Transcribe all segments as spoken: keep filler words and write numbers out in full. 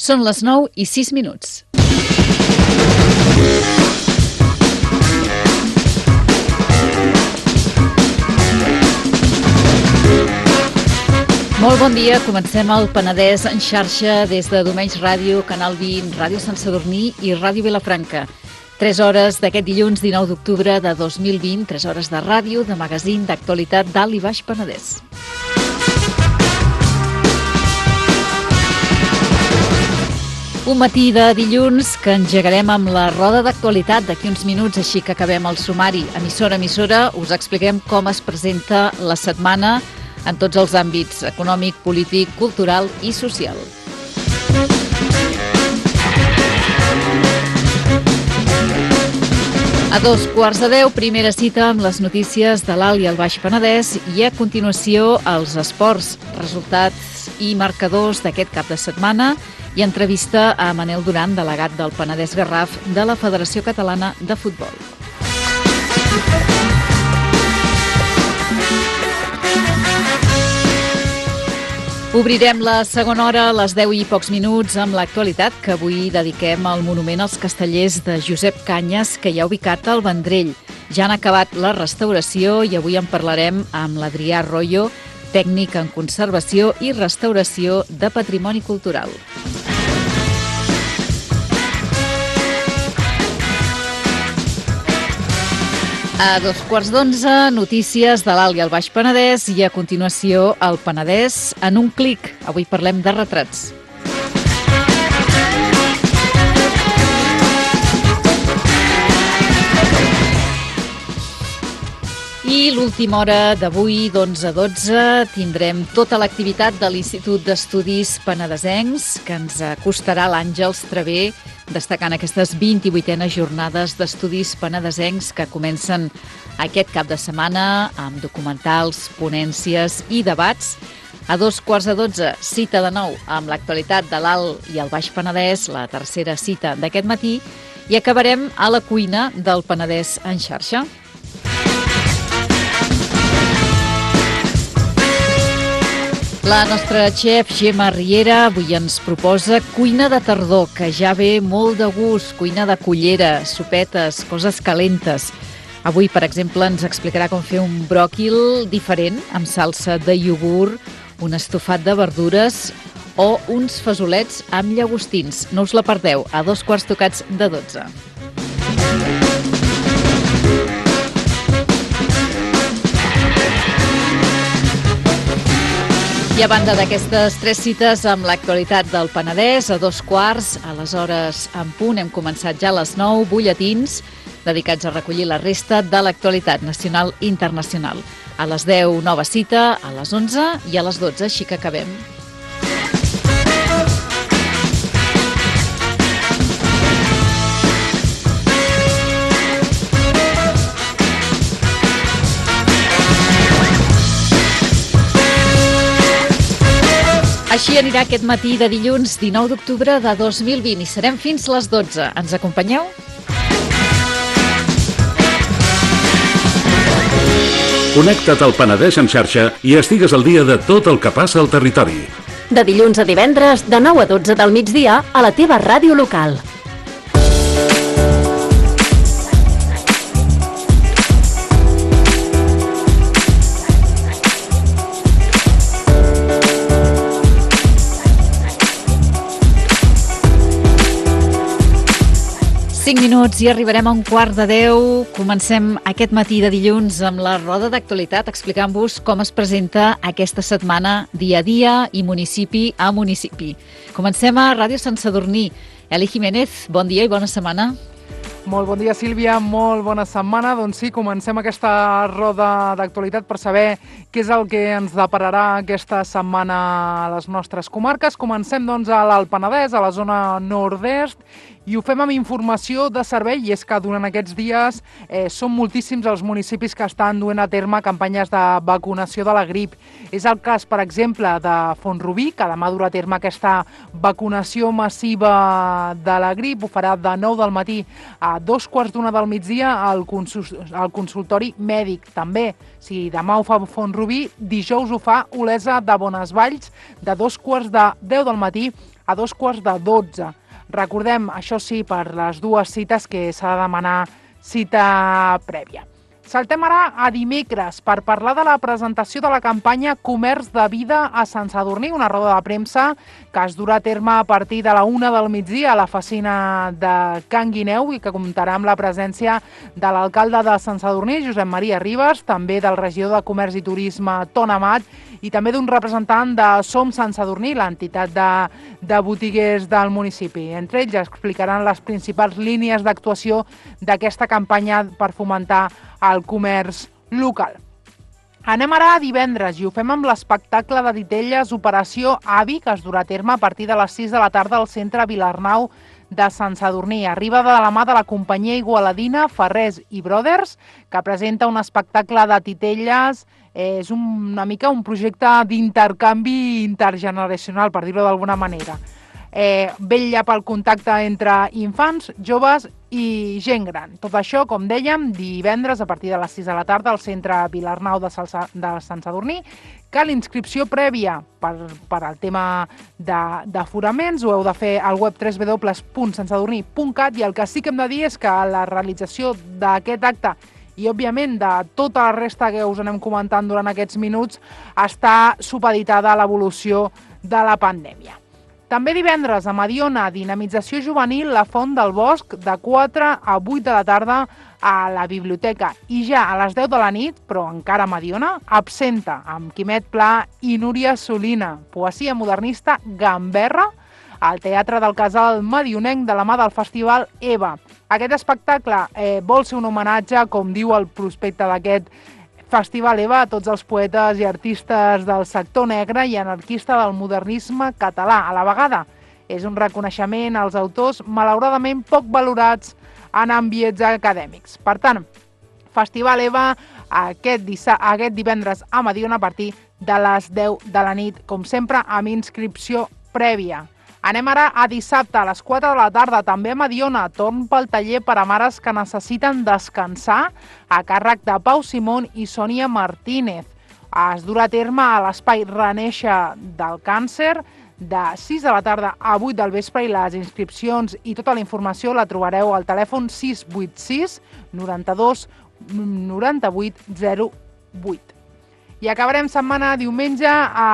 Són les nou i sis minuts. Molt bon dia, comencem el Penedès en xarxa des de Domenys Ràdio, Canal vint, Ràdio Sant Sadurní i Ràdio Vilafranca. Tres hores d'aquest dilluns dinou d'octubre de dos mil vint, tres hores de ràdio, de magazín, d'actualitat d'Alt i Baix Penedès. Un matí de dilluns que engegarem amb la roda d'actualitat d'aquí uns minuts, així que acabem el sumari. Emissora a emissora us expliquem com es presenta la setmana en tots els àmbits econòmic, polític, cultural i social. A dos quarts de deu, primera cita amb les notícies de l'Alt i el Baix Penedès i a continuació els esports, resultats i marcadors d'aquest cap de setmana i entrevista a Manel Duran, delegat del Penedès Garraf de la Federació Catalana de Futbol. Obrirem la segona hora a les deu i pocs minuts amb l'actualitat que avui dediquem al monument als castellers de Josep Canyes que hi ha ubicat al Vendrell. Ja han acabat la restauració i avui en parlarem amb l'Adrià Arroyo, tècnic en conservació i restauració de patrimoni cultural. A dos quarts d'onze, notícies de l'Alt i el Baix Penedès i a continuació el Penedès en un clic. Avui parlem de retrats. I l'última hora d'avui, d'onze a dotze, tindrem tota l'activitat de l'Institut d'Estudis Penedesencs, que ens acostarà l'Àngels Traver, destacant aquestes vint-i-vuitenes jornades d'estudis penedesencs que comencen aquest cap de setmana amb documentals, ponències i debats. A dos quarts de dotze, cita de nou amb l'actualitat de l'Alt i el Baix Penedès, la tercera cita d'aquest matí, i acabarem a la cuina del Penedès en xarxa. La nostra xef Gemma Riera avui ens proposa cuina de tardor, que ja ve molt de gust, cuina de cullera, sopetes, coses calentes. Avui, per exemple, ens explicarà com fer un bròquil diferent, amb salsa de iogurt, un estofat de verdures o uns fesolets amb llagostins. No us la perdeu, a dos quarts tocats de dotze. I a banda d'aquestes tres cites amb l'actualitat del Penedès, a dos quarts, a les hores en punt, hem començat ja a les nou butlletins dedicats a recollir la resta de l'actualitat nacional i internacional. A les deu, nova cita, a les onze i a les dotze, així que acabem. Així anirà aquest matí de dilluns dinou d'octubre de dos mil vint i serem fins les dotze. Ens acompanyeu? Connecta't al Penedès en xarxa i estigues al dia de tot el que passa al territori. De dilluns a divendres, de nou a dotze del migdia, a la teva ràdio local. cinc minuts i arribarem a un quart de deu. Comencem aquest matí de dilluns amb la roda d'actualitat explicant-vos com es presenta aquesta setmana dia a dia i municipi a municipi. Comencem a Ràdio Sant Sadurní. Eli Jiménez, bon dia i bona setmana. Molt bon dia, Sílvia, molt bona setmana. Doncs sí, comencem aquesta roda d'actualitat per saber què és el que ens depararà aquesta setmana a les nostres comarques. Comencem doncs a l'Alt Penedès, a la zona nord-est, i ho fem amb informació de servei, i és que durant aquests dies eh, són moltíssims els municipis que estan duent a terme campanyes de vacunació de la grip. És el cas, per exemple, de Font-rubí, que demà durà a terme aquesta vacunació massiva de la grip. Ho farà de nou del matí a dos quarts d'una del migdia al consultori mèdic. També, si demà ho fa Font-rubí, dijous ho fa Olesa de Bonesvalls, de dos quarts de deu del matí a dos quarts de dotze. Recordem, això sí, per les dues cites que s'ha de demanar cita prèvia. Saltem ara a dimecres per parlar de la presentació de la campanya Comerç de Vida a Sant Sadurní, una roda de premsa que es durà a terme a partir de la una del migdia a la Facina de Can Guineu i que comptarà amb la presència de l'alcalde de Sant Sadurní, Josep Maria Ribas, també del regidor de Comerç i Turisme, Ton Amat, i també d'un representant de Som Sant Sadurní, l'entitat de, de botiguers del municipi. Entre ells explicaran les principals línies d'actuació d'aquesta campanya per fomentar el comerç local. Anem ara a divendres i ho fem amb l'espectacle de titelles Operació Avi, que es durà a terme a partir de les sis de la tarda al centre Vilarnau de Sant Sadurní. Arriba de la mà de la companyia igualadina Ferrés i Brothers, que presenta un espectacle de titelles. És una mica un projecte d'intercanvi intergeneracional, per dir-ho d'alguna manera. Eh, vetlla pel contacte entre infants, joves i gent gran. Tot això, com dèiem, divendres a partir de les sis de la tarda al centre Vilarnau de, Salsa, de Sant Sadurní. Cal inscripció prèvia per, per al tema d'aforaments, ho heu de fer al web w w w punt sant sadurní punt cat, i el que sí que hem de dir és que la realització d'aquest acte i, òbviament, de tota la resta que us anem comentant durant aquests minuts està supeditada a l'evolució de la pandèmia. També divendres a Mediona, dinamització juvenil La Font del Bosc, de quatre a vuit de la tarda a la biblioteca. I ja a les deu de la nit, però encara a Mediona, Absenta, amb Quimet Pla i Núria Solina. Poesia modernista Gamberra, al Teatre del Casal Medionenc de la mà del Festival EVA. Aquest espectacle eh, vol ser un homenatge, com diu el prospecte d'aquest Festival EVA, a tots els poetes i artistes del sector negre i anarquista del modernisme català. A la vegada, és un reconeixement als autors malauradament poc valorats en ambients acadèmics. Per tant, Festival EVA aquest, aquest divendres a Mediona a partir de les deu de la nit, com sempre, amb inscripció prèvia. Anem ara a dissabte, a les quatre de la tarda, també a Mediona, torn pel taller per a mares que necessiten descansar, a càrrec de Pau Simón i Sònia Martínez. Es durà a terme a l'espai Renéixer del Càncer, de sis de la tarda a vuit del vespre, i les inscripcions i tota la informació la trobareu al telèfon sis vuit sis noranta-dos noranta-vuit zero vuit. I acabarem setmana diumenge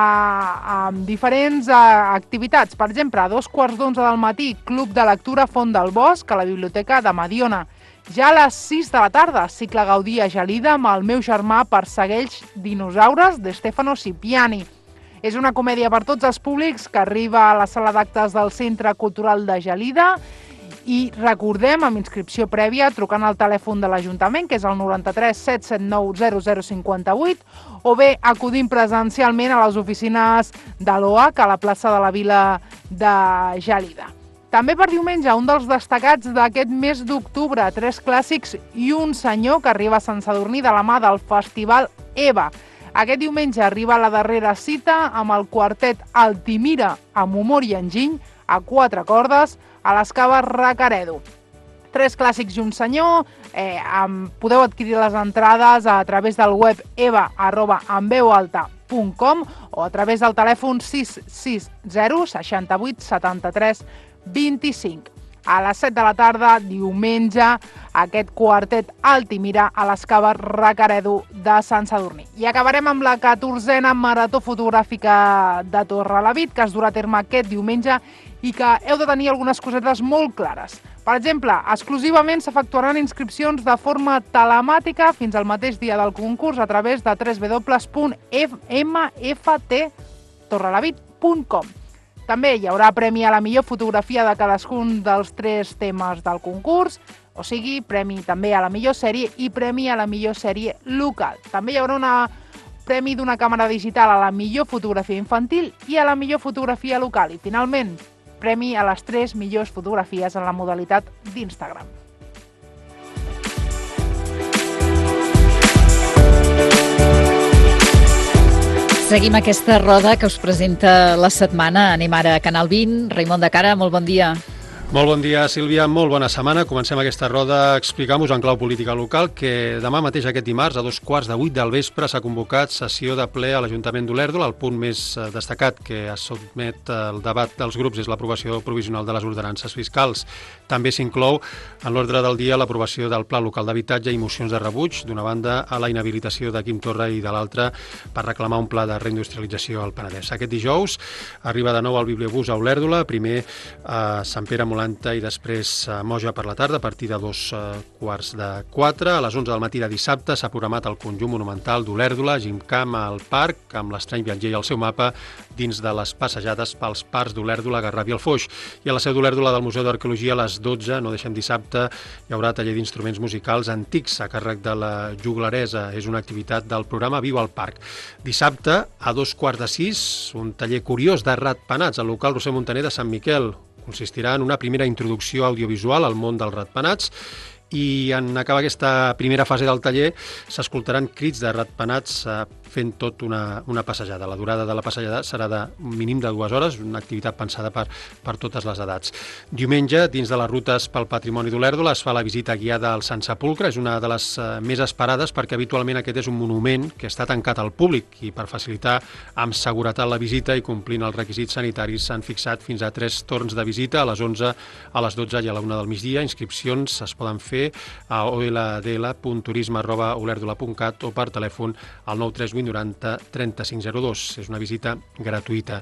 amb diferents a, activitats. Per exemple, a dos quarts d'onze del matí, Club de Lectura Font del Bosc a la Biblioteca de Mediona. Ja a les sis de la tarda, cicle Gaudí a Gelida amb El meu germà persegueix dinosaures, de Stefano Cipiani. És una comèdia per tots els públics que arriba a la sala d'actes del Centre Cultural de Gelida. I recordem, amb inscripció prèvia, trucant al telèfon de l'Ajuntament, que és el noranta-tres set set nou zero zero cinquanta-vuit, o bé acudint presencialment a les oficines de l'O H a la plaça de la Vila de Gelida. També per diumenge, un dels destacats d'aquest mes d'octubre, tres clàssics i un senyor, que arriba a Sant Sadurní de la mà del Festival EVA. Aquest diumenge arriba la darrera cita amb el quartet Altimira, amb humor i enginy, a quatre cordes, a les Caves Racaredo. Tres clàssics i un senyor. Eh, amb, podeu adquirir les entrades a través del web eva arroba enveualta punt com o a través del telèfon sis sis zero seixanta-vuit setanta-tres vint-i-cinc. A les set de la tarda, diumenge, aquest quartet Altimira a les Caves Racaredo de Sant Sadurní. I acabarem amb la catorzena marató fotogràfica de Torrelavit, que es durà a terme aquest diumenge i que heu de tenir algunes cosetes molt clares. Per exemple, exclusivament s'efectuaran inscripcions de forma telemàtica fins al mateix dia del concurs a través de w w w punt m f t torrelavit punt com. També hi haurà premi a la millor fotografia de cadascun dels tres temes del concurs, o sigui, premi també a la millor sèrie i premi a la millor sèrie local. També hi haurà una premi d'una càmera digital a la millor fotografia infantil i a la millor fotografia local. I, finalment, premi a les tres millors fotografies en la modalitat d'Instagram. Seguim aquesta roda que us presenta la setmana. Anem ara a Canal vint. Raimon de Cara, molt bon dia. Molt bon dia, Sílvia, molt bona setmana. Comencem aquesta roda explicant-vos en clau política local que demà mateix, aquest dimarts, a dos quarts de vuit del vespre, s'ha convocat sessió de ple a l'Ajuntament d'Olèrdola. El punt més destacat que es sotmet al debat dels grups és l'aprovació provisional de les ordenances fiscals. També s'inclou en l'ordre del dia l'aprovació del Pla Local d'Habitatge i mocions de rebuig, d'una banda a la inhabilitació de Quim Torra i de l'altra per reclamar un pla de reindustrialització al Penedès. Aquest dijous arriba de nou el bibliobús a Olèrdola, primer a Sant Pere Molanta i després a Moja per la tarda a partir de dos quarts de quatre. A les onze del matí de dissabte s'ha programat el conjunt monumental d'Olèrdola, Gimcamp al parc, amb l'estrany viatger i el seu mapa dins de les passejades pels parcs d'Olèrdola, Garraf i el Foix. I a la seu d'Olèrdola del Museu d'Arqueologia a les dotze, no deixem dissabte, hi haurà taller d'instruments musicals antics a càrrec de la juglaresa. És una activitat del programa Viu al Parc. Dissabte, a dos quarts de sis, un taller curiós de ratpenats al local Roser Montaner de Sant Miquel. Consistirà en una primera introducció audiovisual al món dels ratpenats i en acabar aquesta primera fase del taller s'escoltaran crits de ratpenats fent tot una, una passejada. La durada de la passejada serà de un mínim de dues hores, una activitat pensada per, per totes les edats. Diumenge, dins de les rutes pel patrimoni d'Olèrdola, es fa la visita guiada al Sant Sepulcre. És una de les eh, més esperades perquè habitualment aquest és un monument que està tancat al públic i per facilitar amb seguretat la visita i complint els requisits sanitaris s'han fixat fins a tres torns de visita, a les onze, a les dotze i a la una del migdia. Inscripcions es poden fer a o l d l punt turisme arroba olèrdola punt cat o per telèfon al nou tres vuit noranta trenta-cinc zero dos. És una visita gratuïta.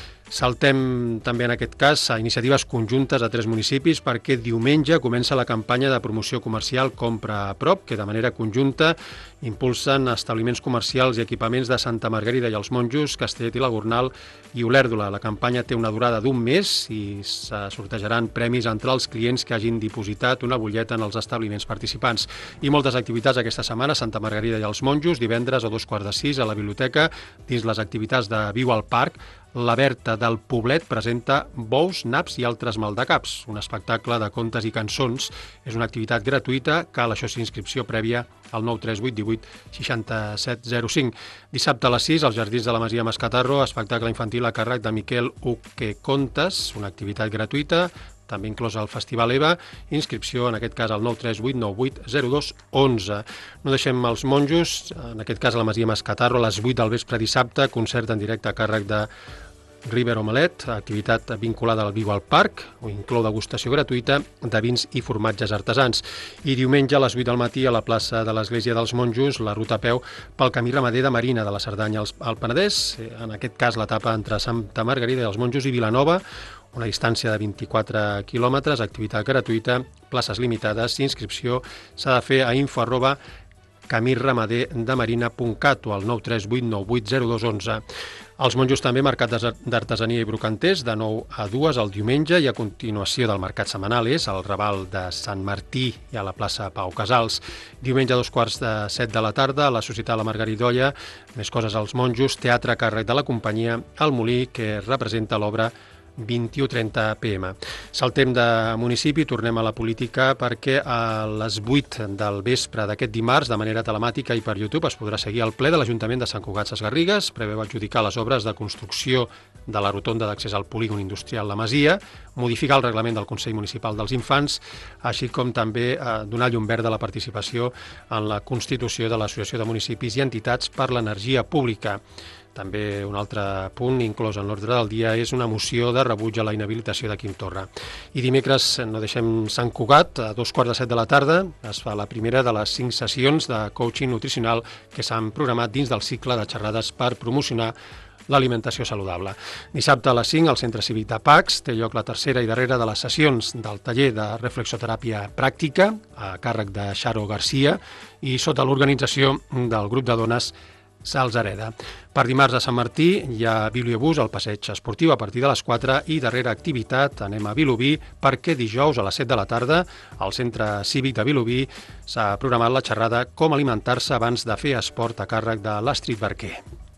Saltem també en aquest cas a iniciatives conjuntes a tres municipis perquè diumenge comença la campanya de promoció comercial Compra a prop, que de manera conjunta impulsen establiments comercials i equipaments de Santa Margarida i els Monjos, Castellet i la Gornal i Olèrdola. La campanya té una durada d'un mes i se sortejaran premis entre els clients que hagin dipositat una butlleta en els establiments participants. I moltes activitats aquesta setmana, Santa Margarida i els Monjos, divendres a dos quarts de sis a la biblioteca, dins les activitats de Viu al Parc. La Berta del Poblet presenta Bous, naps i altres maldecaps, un espectacle de contes i cançons. És una activitat gratuïta, cal això sí inscripció prèvia al nou tres vuit divuit seixanta-set zero cinc. Dissabte a les sis, als Jardins de la Masia Mascatarro, espectacle infantil a càrrec de Miquel Uque Contes, una activitat gratuïta, també inclosa el Festival EVA, inscripció en aquest cas al nou tres vuit nou vuit zero dos onze. No deixem els Monjos, en aquest cas a la Masia Mascatarro, a les vuit del vespre dissabte, concert en directe a càrrec de River Omelet, activitat vinculada al Viu al Parc, o inclou degustació gratuïta de vins i formatges artesans. I diumenge a les vuit del matí a la plaça de l'Església dels Monjos, la ruta a peu pel camí ramader de Marina de la Cerdanya al Penedès, en aquest cas l'etapa entre Santa Margarida i els Monjos i Vilanova, una distància de vint-i-quatre quilòmetres, activitat gratuïta, places limitades, inscripció s'ha de fer a info arroba camí ramader de marina punt cat o al nou tres vuit nou vuit zero dos onze. Els Monjos també mercat d'artesania i brocanters de nou a dues el diumenge i a continuació del mercat setmanal és al Raval de Sant Martí i a la plaça Pau Casals. Diumenge a dos quarts de set de la tarda a la Societat La Margaridolla, més coses als Monjos, teatre a càrrec de la companyia El Molí, que representa l'obra vint-i-u trenta p m. Saltem de municipi, tornem a la política perquè a les vuit del vespre d'aquest dimarts, de manera telemàtica i per YouTube, es podrà seguir el ple de l'Ajuntament de Sant Cugat Sesgarrigues. Preveu adjudicar les obres de construcció de la rotonda d'accés al polígon industrial La Masia, modificar el reglament del Consell Municipal dels Infants, així com també eh, donar llum verda a la participació en la constitució de l'Associació de Municipis i Entitats per l'Energia Pública. També un altre punt inclòs en l'ordre del dia és una moció de rebuig a la inhabilitació de Quim Torra. I dimecres, no deixem Sant Cugat, a dos quarts de set de la tarda es fa la primera de les cinc sessions de coaching nutricional que s'han programat dins del cicle de xerrades per promocionar l'alimentació saludable. Dissabte a les cinc, al Centre Cívic de Pacs, té lloc la tercera i darrera de les sessions del taller de reflexoteràpia pràctica a càrrec de Xaro Garcia i sota l'organització del grup de dones Salzareda. Per dimarts a Sant Martí hi ha bibliobús al passeig esportiu a partir de les quatre i darrera activitat anem a Vilobí perquè dijous a les set de la tarda al Centre Cívic de Vilobí s'ha programat la xerrada Com alimentar-se abans de fer esport a càrrec de l'Astrid Barquer.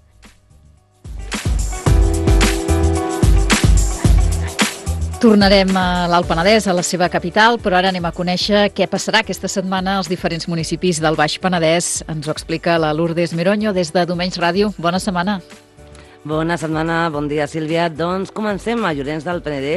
Tornarem a l'Alt Penedès, a la seva capital, però ara anem a conèixer què passarà aquesta setmana als diferents municipis del Baix Penedès. Ens ho explica la Lourdes Meroño des de Domenys Ràdio. Bona setmana. Bona setmana, bon dia Sílvia. Doncs comencem a Llorenç del Penedès.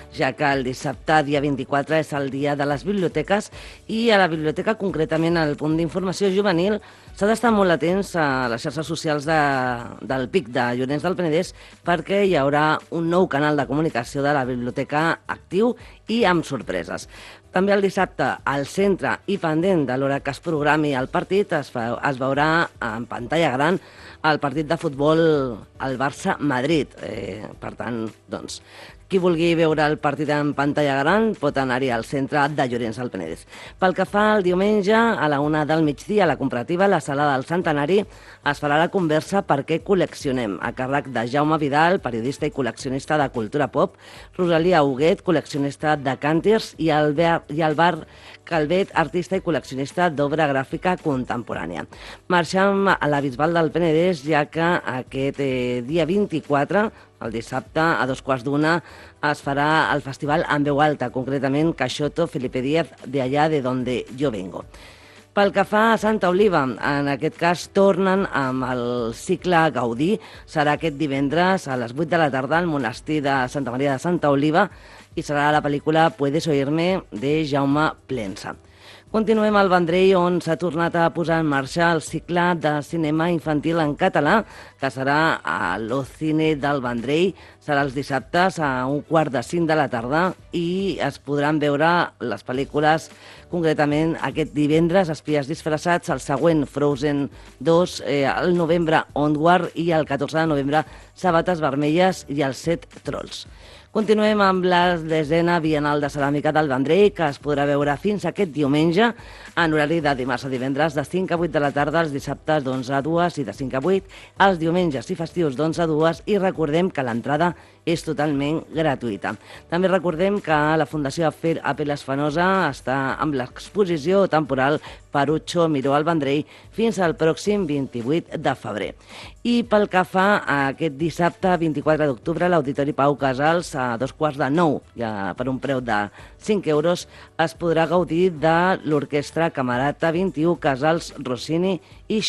ja que el dissabte, dia vint-i-quatre, és el dia de les biblioteques i a la biblioteca, concretament al punt d'informació juvenil, s'ha d'estar molt atents a les xarxes socials de, del P I C de Llorenç del Penedès perquè hi haurà un nou canal de comunicació de la biblioteca actiu i amb sorpreses. També el dissabte, al centre i pendent de l'hora que es programi el partit, es, fa, es veurà en pantalla gran el partit de futbol al Barça-Madrid. Eh, per tant, doncs, qui vulgui veure el partit en pantalla gran pot anar-hi al centre de Llorenç del Penedès. Pel que fa al diumenge, a la una del migdia, a la comparativa, a la sala del Centenari, es farà la conversa Per què col·leccionem, a càrrec de Jaume Vidal, periodista i col·leccionista de cultura pop, Rosalia Huguet, col·leccionista de càntirs, i Albert, i Albert Calvet, artista i col·leccionista d'obra gràfica contemporània. Marxem a la Bisbal del Penedès, ja que aquest eh, dia vint-i-quatre, el dissabte, a dos quarts d'una, es farà el festival en veu alta, concretament Caixoto, Felipe Díaz, de allá de donde yo vengo. Pel que fa a Santa Oliva, en aquest cas tornen amb el cicle Gaudí. Serà aquest divendres a les vuit de la tarda al monestir de Santa Maria de Santa Oliva i serà la pel·lícula Puedes oírme de Jaume Plensa. Continuem al Vendrell, on s'ha tornat a posar en marxa el cicle de cinema infantil en català, que serà a l'Ocine del Vendrell. Serà els dissabtes a un quart de cinc de la tarda i es podran veure les pel·lícules, concretament aquest divendres, Espies disfressats, el següent Frozen dos, eh, el novembre Onward i el catorze de novembre Sabates vermelles i els set trolls. Continuem amb la desena Bienal de Ceràmica del Vendrell, que es podrà veure fins aquest diumenge en horari de dimarts a divendres de cinc a vuit de la tarda, els dissabtes d'onze a dues i de cinc a vuit, els diumenges i festius d'onze a dues, i recordem que l'entrada és totalment gratuïta. També recordem que la Fundació Apel·les Fenosa està amb l'exposició temporal Parucho Miró al Vendrell fins al pròxim vint-i-vuit de febrer. I pel que fa a aquest dissabte, vint-i-quatre d'octubre, l'Auditori Pau Casals, a dos quarts de nou, ja per un preu de cinc euros, es podrà gaudir de l'Orquestra Camerata vint-i-u Casals Rossini i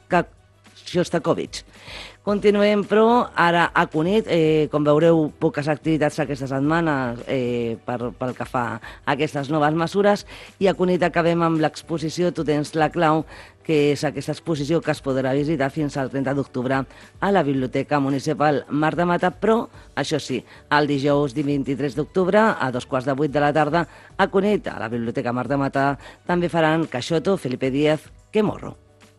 Shostakovich. Continuem, però, ara a Cunit. Eh, com veureu, poques activitats aquesta setmana eh, per, pel que fa a aquestes noves mesures. I a Cunit acabem amb l'exposició Tu tens la clau, que és aquesta exposició que es podrà visitar fins al trenta d'octubre a la Biblioteca Municipal Mar de Mata, però, això sí, el dijous vint-i-tres d'octubre, a dos quarts de vuit de la tarda, a Cunit, a la Biblioteca Mar de Mata, també faran Caixoto, Felipe Díaz, Que morro.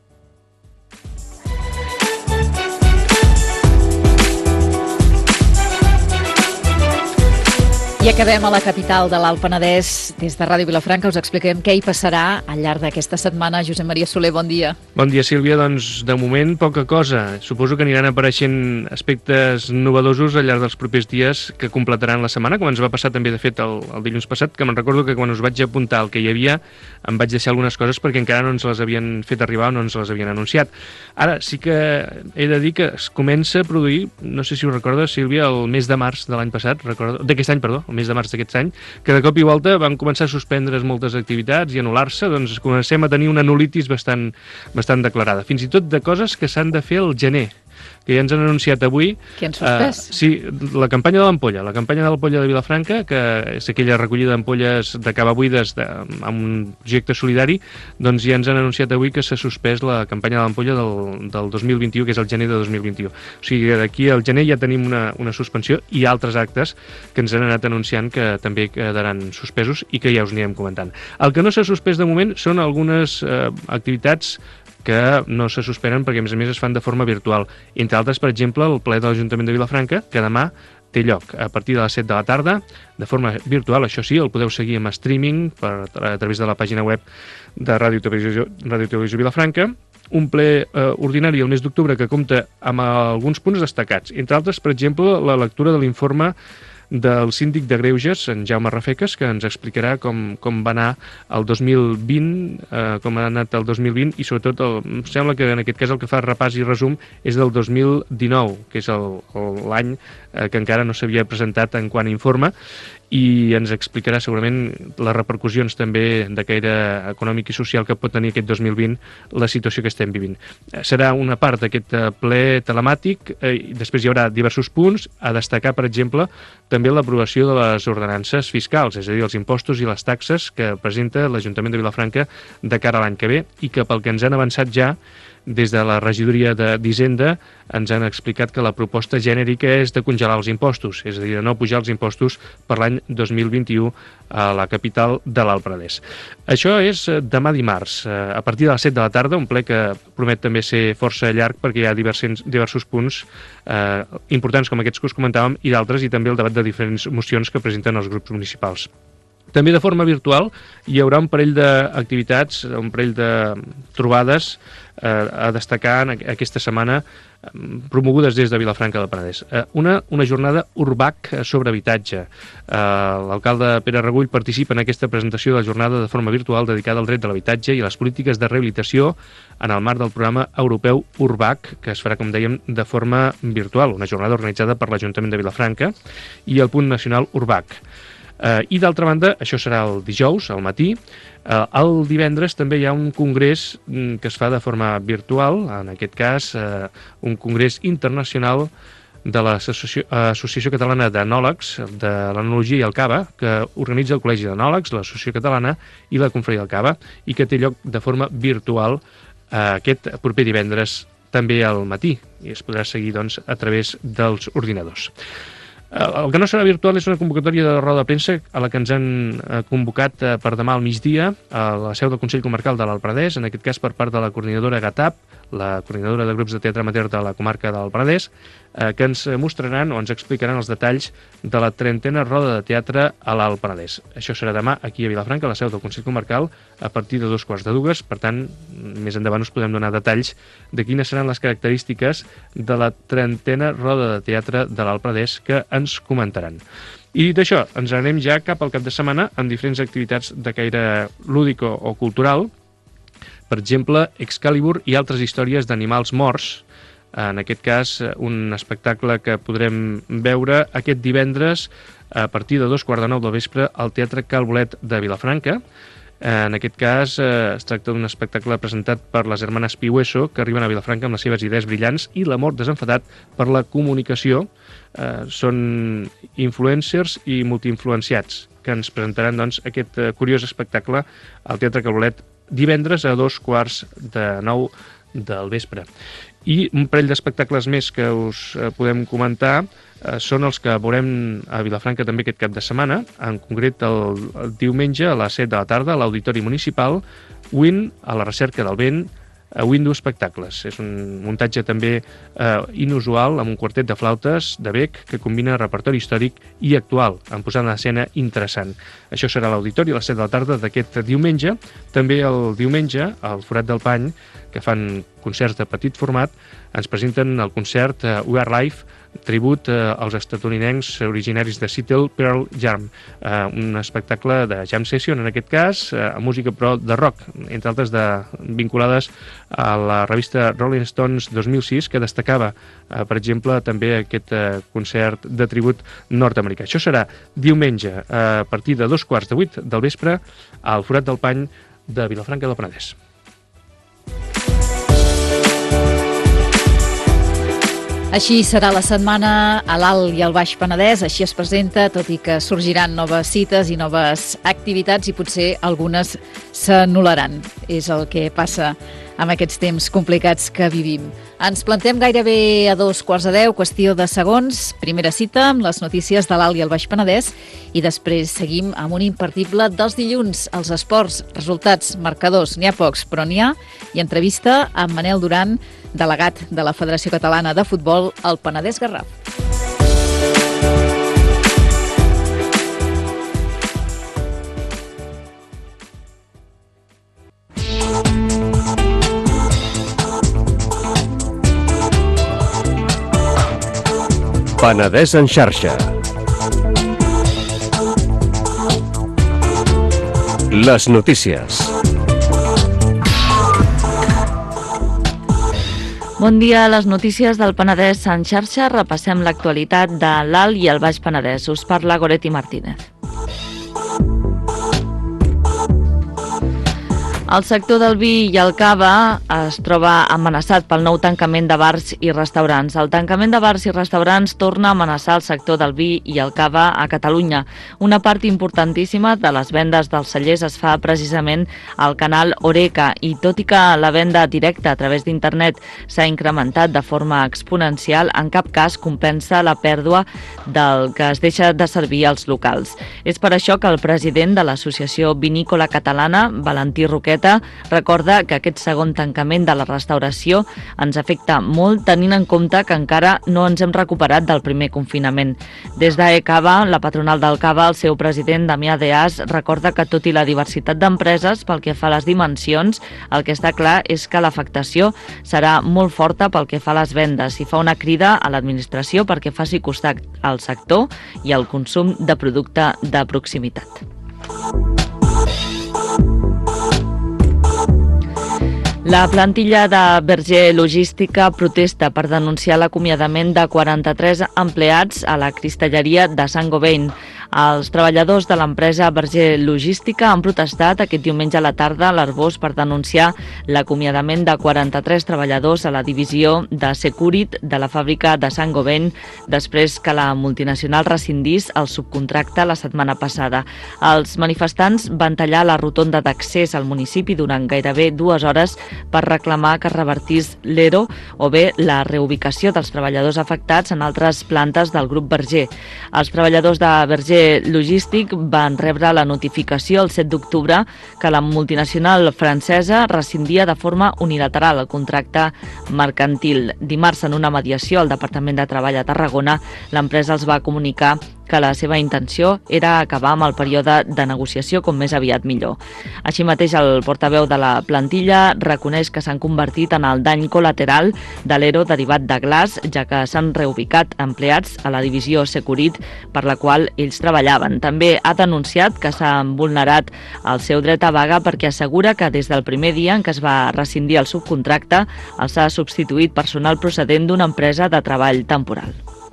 I acabem a la capital de l'Alt Penedès. Des de Ràdio Vilafranca us expliquem què hi passarà al llarg d'aquesta setmana. Josep Maria Soler, bon dia. Bon dia, Sílvia. Doncs, de moment, poca cosa. Suposo que aniran apareixent aspectes novedosos al llarg dels propers dies que completaran la setmana, com ens va passar també, de fet, el, el dilluns passat, que me'n recordo que quan us vaig apuntar el que hi havia, em vaig deixar algunes coses perquè encara no ens les havien fet arribar o no ens les havien anunciat. Ara, sí que he de dir que es comença a produir, no sé si ho recordes, Sílvia, el mes de març de l'any passat, d'aquest any, perdó, el mes de març d'aquest any, que de cop i volta van començar a suspendre's moltes activitats i anul·lar-se, doncs comencem a tenir una anulitis bastant, bastant declarada. Fins i tot de coses que s'han de fer al gener, que ja ens han anunciat avui. Que han suspès? Uh, sí, la campanya de l'ampolla, la campanya de l'ampolla de Vilafranca, que és aquella recollida d'ampolles de cava buides de, amb un projecte solidari, doncs ja ens han anunciat avui que s'ha suspès la campanya de l'ampolla del, del dos mil vint-i-u, que és el gener de dos mil vint-i-u. O sigui, d'aquí al gener ja tenim una, una suspensió i altres actes que ens han anat anunciant que també quedaran suspesos i que ja us anirem comentant. El que no s'ha suspès de moment són algunes eh, activitats que no se suspenen perquè, a més a més, es fan de forma virtual. Entre altres, per exemple, el ple de l'Ajuntament de Vilafranca, que demà té lloc a partir de les set de la tarda, de forma virtual, això sí, el podeu seguir amb streaming per, a través de la pàgina web de Ràdio Televisió, Ràdio Televisió Vilafranca, un ple eh, ordinari el mes d'octubre que compta amb alguns punts destacats. Entre altres, per exemple, la lectura de l'informe del síndic de Greuges, en Jaume Rafeques, que ens explicarà com, com va anar el dos mil vint, eh, com ha anat el dos mil vint, i sobretot el, em sembla que en aquest cas el que fa repàs i resum és del dos mil dinou, que és el, el, l'any eh, que encara no s'havia presentat en quant a informe, i ens explicarà segurament les repercussions també de caire econòmic i social que pot tenir aquest dos mil vint la situació que estem vivint. Serà una part d'aquest ple telemàtic, i després hi haurà diversos punts, a destacar, per exemple, també l'aprovació de les ordenances fiscals, és a dir, els impostos i les taxes que presenta l'Ajuntament de Vilafranca de cara a l'any que ve i que pel que ens han avançat ja des de la regidoria d'Hisenda ens han explicat que la proposta genèrica és de congelar els impostos, és a dir, de no pujar els impostos per l'any dos mil vint-i-u a la capital de l'Alt Penedès. Això és demà dimarts, a partir de les set de la tarda, un ple que promet també ser força llarg perquè hi ha diversos, diversos punts eh, importants com aquests que us comentàvem i d'altres, i també el debat de diferents mocions que presenten els grups municipals. També de forma virtual hi haurà un parell d'activitats, un parell de trobades eh, a destacar en aquesta setmana eh, promogudes des de Vilafranca del Penedès. Eh, una, una jornada Urbac sobre habitatge. Eh, L'alcalde Pere Regull participa en aquesta presentació de la jornada de forma virtual dedicada al dret de l'habitatge i a les polítiques de rehabilitació en el marc del programa europeu Urbac, que es farà, com dèiem, de forma virtual, una jornada organitzada per l'Ajuntament de Vilafranca i el Punt Nacional Urbac. Uh, I d'altra banda, això serà el dijous, al matí. Uh, el divendres també hi ha un congrés mm, que es fa de forma virtual, en aquest cas uh, un congrés internacional de l'Associació Catalana d'Enòlegs, de l'Enologia i el Cava, que organitza el Col·legi d'Enòlegs, l'Associació Catalana i la Confraria del Cava, i que té lloc de forma virtual uh, aquest proper divendres també al matí, i es podrà seguir doncs, a través dels ordinadors. El que no serà virtual és una convocatòria de roda de premsa a la que ens han convocat per demà al migdia a la seu del Consell Comarcal de l'Alt Penedès, en aquest cas per part de la coordinadora GATAP, la coordinadora de grups de teatre amateur de la comarca del Penedès, que ens mostraran o ens explicaran els detalls de la trentena roda de teatre a l'Alt Penedès. Això serà demà aquí a Vilafranca, a la seu del Consell Comarcal, a partir de dos quarts de dues. Per tant, més endavant us podem donar detalls de quines seran les característiques de la trentena roda de teatre de l'Alt Penedès que ens comentaran. I dit això, ens anem ja cap al cap de setmana amb diferents activitats de caire lúdic o cultural. Per exemple, Excalibur i altres històries d'animals morts. En aquest cas, un espectacle que podrem veure aquest divendres a partir de dos quarts de nou del vespre al Teatre Cal Bolet de Vilafranca. En aquest cas, es tracta d'un espectacle presentat per les germanes Piueso, que arriben a Vilafranca amb les seves idees brillants i l'amor desenfadat per la comunicació. Eh, són influencers i multiinfluenciats que ens presentaran doncs, aquest curiós espectacle al Teatre Cal Bolet divendres a dos quarts de nou del vespre. I un parell d'espectacles més que us podem comentar eh, són els que veurem a Vilafranca també aquest cap de setmana, en concret el, el diumenge a les set de la tarda a l'Auditori Municipal, Wind a la recerca del vent, a Windu Espectacles. És un muntatge també eh, inusual amb un quartet de flautes de bec que combina repertori històric i actual, en posant en escena interessant. Això serà a l'Auditori a les set de la tarda d'aquest diumenge. També el diumenge, al Forat del Pany, que fan concerts de petit format, ens presenten el concert eh, We Are Live, tribut eh, als estatunidencs originaris de Seattle, Pearl Jam, eh, un espectacle de jam session en aquest cas, eh, música però de rock, entre altres de, vinculades a la revista Rolling Stones dos mil sis, que destacava, eh, per exemple, també aquest eh, concert de tribut nord-americà. Això serà diumenge eh, a partir de dos quarts de vuit del vespre al Forat del Pany de Vilafranca del Penedès. Així serà la setmana a l'Alt i al Baix Penedès, així es presenta, tot i que sorgiran noves cites i noves activitats i potser algunes s'anul·laran. És el que passa amb aquests temps complicats que vivim. Ens plantem gairebé a dos quarts de deu, qüestió de segons. Primera cita amb les notícies de l'Alt i el Baix Penedès i després seguim amb un imperdible dels dilluns, els esports, resultats, marcadors, n'hi ha pocs, però n'hi ha, i entrevista amb Manel Duran, delegat de la Federació Catalana de Futbol al Penedès Garraf. Penedès en xarxa. Les notícies. Bon dia, a les notícies del Penedès en xarxa repassem l'actualitat de l'Alt i el Baix Penedès. Us parla Goretti Martínez. El sector del vi i el cava es troba amenaçat pel nou tancament de bars i restaurants. El tancament de bars i restaurants torna a amenaçar el sector del vi i el cava a Catalunya. Una part importantíssima de les vendes dels cellers es fa precisament al canal Horeca i tot i que la venda directa a través d'internet s'ha incrementat de forma exponencial, en cap cas compensa la pèrdua del que es deixa de servir als locals. És per això que el president de l'Associació Vinícola Catalana, Valentí Roquet, recorda que aquest segon tancament de la restauració ens afecta molt tenint en compte que encara no ens hem recuperat del primer confinament. Des d'Ecava, la patronal del cava, el seu president Damià Deàs recorda que tot i la diversitat d'empreses pel que fa a les dimensions, el que està clar és que l'afectació serà molt forta pel que fa a les vendes i fa una crida a l'administració perquè faci costat al sector i al consum de producte de proximitat. La plantilla de Berger Logística protesta per denunciar l'acomiadament de quaranta-tres empleats a la cristalleria de Saint-Gobain. Els treballadors de l'empresa Berger Logística han protestat aquest diumenge a la tarda a l'Arboç per denunciar l'acomiadament de quaranta-tres treballadors a la divisió de Securit de la fàbrica de Saint-Gobain després que la multinacional rescindís el subcontracte la setmana passada. Els manifestants van tallar la rotonda d'accés al municipi durant gairebé dues hores per reclamar que es revertís l'E R O o bé la reubicació dels treballadors afectats en altres plantes del grup Berger. Els treballadors de Berger Logístic van rebre la notificació el set d'octubre que la multinacional francesa rescindia de forma unilateral el contracte mercantil. Dimarts, en una mediació al Departament de Treball a Tarragona, l'empresa els va comunicar que la seva intenció era acabar amb el període de negociació com més aviat millor. Així mateix, el portaveu de la plantilla reconeix que s'han convertit en el dany col·lateral de l'E R O derivat de glaç, ja que s'han reubicat empleats a la divisió Securit per la qual ells treballaven. També ha denunciat que s'han vulnerat el seu dret a vaga perquè assegura que des del primer dia en què es va rescindir el subcontracte els ha substituït personal procedent d'una empresa de treball temporal.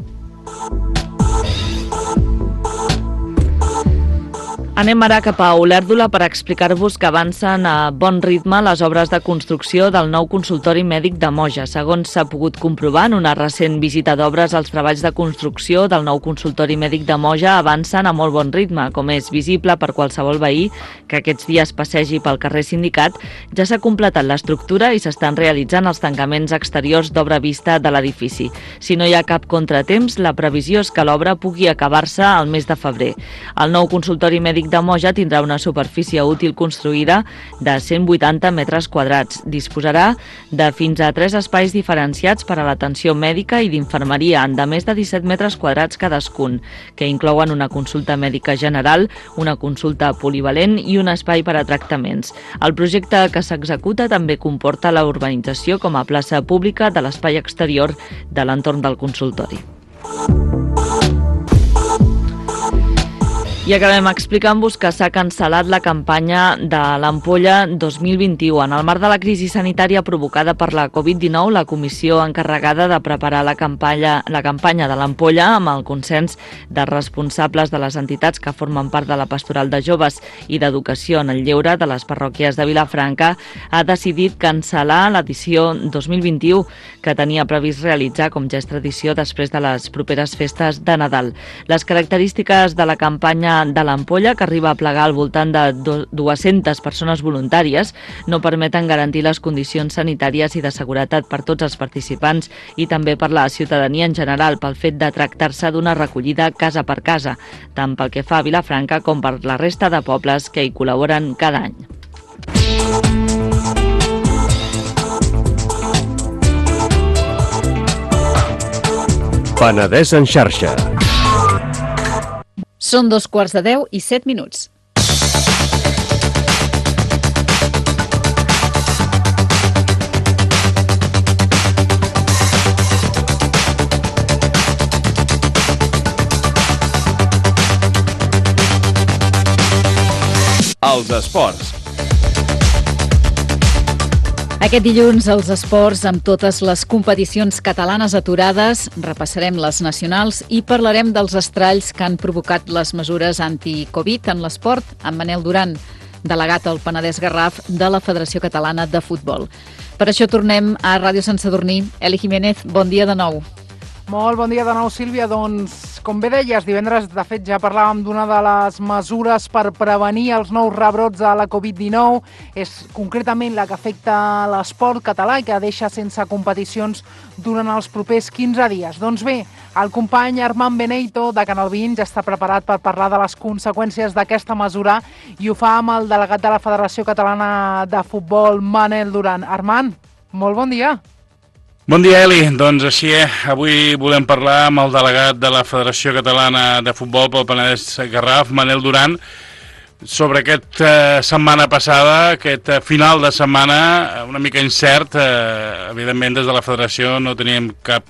Anem ara cap a Olèrdola per explicar-vos que avancen a bon ritme les obres de construcció del nou consultori mèdic de Moja. Segons s'ha pogut comprovar en una recent visita d'obres, els treballs de construcció del nou consultori mèdic de Moja avancen a molt bon ritme. Com és visible per qualsevol veí que aquests dies passegi pel carrer Sindicat, ja s'ha completat l'estructura i s'estan realitzant els tancaments exteriors d'obra vista de l'edifici. Si no hi ha cap contratemps, la previsió és que l'obra pugui acabar-se al mes de febrer. El nou consultori mèdic de Moja tindrà una superfície útil construïda de cent vuitanta metres quadrats. Disposarà de fins a tres espais diferenciats per a l'atenció mèdica i d'infermeria, de més de disset metres quadrats cadascun, que inclouen una consulta mèdica general, una consulta polivalent i un espai per a tractaments. El projecte que s'executa també comporta la urbanització com a plaça pública de l'espai exterior de l'entorn del consultori. I acabem explicant-vos que s'ha cancel·lat la campanya de l'Ampolla dos mil vint-i-u. En el marc de la crisi sanitària provocada per la covid dinou, la comissió encarregada de preparar la campanya, la campanya de l'Ampolla, amb el consens de responsables de les entitats que formen part de la Pastoral de Joves i d'Educació en el Lleure de les parròquies de Vilafranca, ha decidit cancel·lar l'edició dos mil vint-i-u, que tenia previst realitzar, com ja és tradició, després de les properes festes de Nadal. Les característiques de la campanya de l'Ampolla, que arriba a plegar al voltant de dues-centes persones voluntàries, no permeten garantir les condicions sanitàries i de seguretat per tots els participants i també per la ciutadania en general, pel fet de tractar-se d'una recollida casa per casa, tant pel que fa a Vilafranca com per la resta de pobles que hi col·laboren cada any. Penedès en xarxa. Són dos quarts de deu i set minuts. Els esports. Aquest dilluns, els esports, amb totes les competicions catalanes aturades, repassarem les nacionals i parlarem dels estralls que han provocat les mesures anti-Covid en l'esport amb Manel Duran. delegat al Penedès Garraf de la Federació Catalana de Futbol. Per això tornem a Ràdio Sant Sadurní. Eli Jiménez, bon dia de nou. Molt bon dia de nou, Sílvia. Doncs, com bé deies, divendres, de fet, ja parlàvem d'una de les mesures per prevenir els nous rebrots de la covid dinou. És concretament la que afecta l'esport català i que deixa sense competicions durant els propers quinze dies. Doncs bé, el company Armand Beneito, de Canal vint, ja està preparat per parlar de les conseqüències d'aquesta mesura i ho fa amb el delegat de la Federació Catalana de Futbol, Manel Duran. Armand, molt bon dia. Bon dia, Eli. Doncs així, eh? Avui volem parlar amb el delegat de la Federació Catalana de Futbol pel Penedès Garraf, Manel Duran, sobre aquesta setmana passada, aquest final de setmana una mica incert. Eh, evidentment, des de la Federació no teníem cap...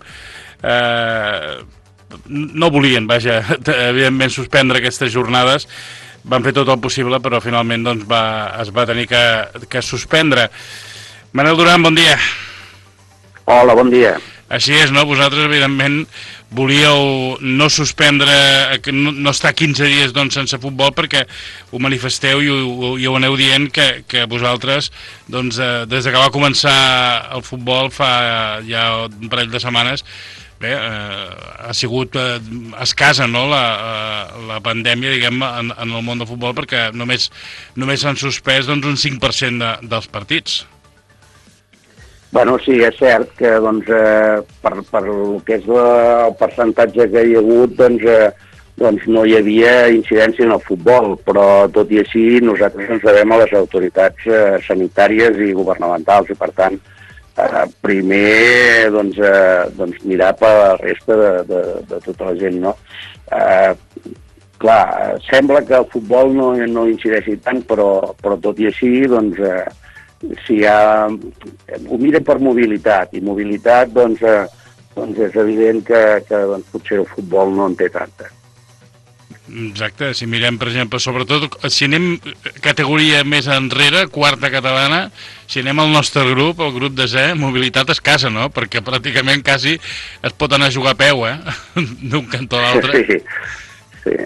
Eh, no volien, vaja, evidentment, suspendre aquestes jornades. Van fer tot el possible, però finalment doncs, va, es va tenir que, que suspendre. Manel Duran, bon dia. Hola, bon dia. Així és, no? Vosaltres, evidentment, volíeu no suspendre, no, no estar quinze dies doncs, sense futbol, perquè ho manifesteu i ho, i ho aneu dient que, que vosaltres, doncs, eh, des que va començar el futbol fa ja un parell de setmanes, bé, eh, ha sigut eh, escassa, no?, la, la pandèmia, diguem, en, en el món del futbol, perquè només, només s'han suspès doncs, un cinc per cent de, dels partits. Bueno, sí, és cert que doncs, eh, per, per el que és la, el percentatge que hi ha hagut, doncs, eh, doncs no hi havia incidència en el futbol, però tot i així nosaltres ens devem a les autoritats eh, sanitàries i governamentals i, per tant, eh, primer doncs, eh, doncs mirar per la resta de, de, de tota la gent, no? Eh, clar, sembla que el futbol no, no incideixi tant, però, però tot i així, doncs... Eh, si ha, ho miren per mobilitat, i mobilitat doncs, eh, doncs és evident que, que doncs, potser el futbol no en té tanta. Exacte, si mirem, per exemple, sobretot, si anem categoria més enrere, quarta catalana, si anem al nostre grup, el grup desè, mobilitat escassa, no? Perquè pràcticament quasi es pot anar a jugar a peu, eh? D'un cantó a l'altre. Sí, sí.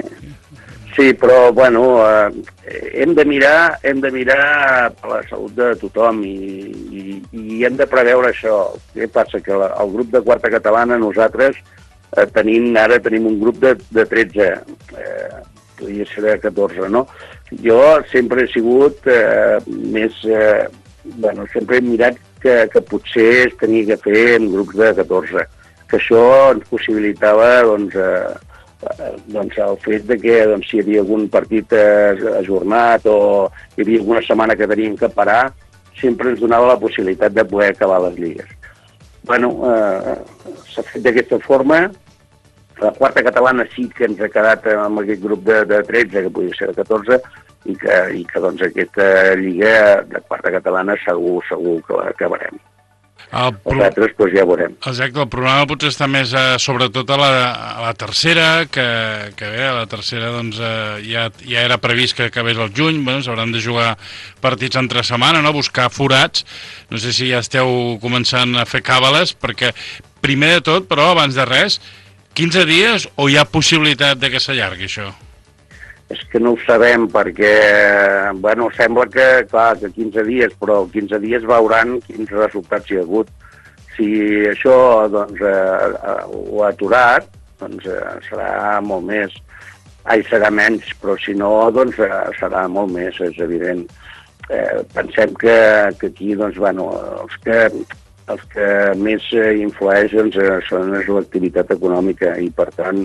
Sí, però, bueno, eh, hem de mirar, hem de mirar per la salut de tothom i, i, i hem de preveure això. Què passa? Que la, el grup de quarta catalana, nosaltres, eh, tenim, ara tenim un grup de, de tretze, eh, podria ser de catorze, no? Jo sempre he sigut eh, més... Eh, bueno, sempre he mirat que, que potser es tenia que fer en grups de catorze, que això ens possibilitava, doncs... Eh, doncs el fet de que doncs, si hi havia algun partit eh, ajornat o hi havia alguna setmana que teníem que parar, sempre ens donava la possibilitat de poder acabar les lligues. Bueno, eh, s'ha fet d'aquesta forma. La quarta catalana sí que ens ha quedat amb aquest grup de, de tretze, que podria ser de catorze, i que, i que doncs, aquesta lliga de quarta catalana segur, segur que l'acabarem. El pro... Nosaltres doncs, ja veurem. Exacte, el programa potser està més eh, sobretot a la, a la tercera, que, que bé, a la tercera doncs, eh, ja, ja era previst que acabés el juny, bueno, s'hauran de jugar partits entre setmana, no? Buscar forats, no sé si ja esteu començant a fer càbales, perquè primer de tot, però abans de res, quinze dies o hi ha possibilitat de que s'allargui això? És que no ho sabem perquè, bueno, sembla que, clar, que quinze dies, però quinze dies veuran quins resultats hi ha hagut. Si això, doncs, eh, ho ha aturat, doncs eh, serà molt més. Ai, serà menys, però si no, doncs eh, serà molt més, és evident. Eh, pensem que, que aquí, doncs, bueno, els que, els que més influeix doncs, són l'activitat econòmica i, per tant,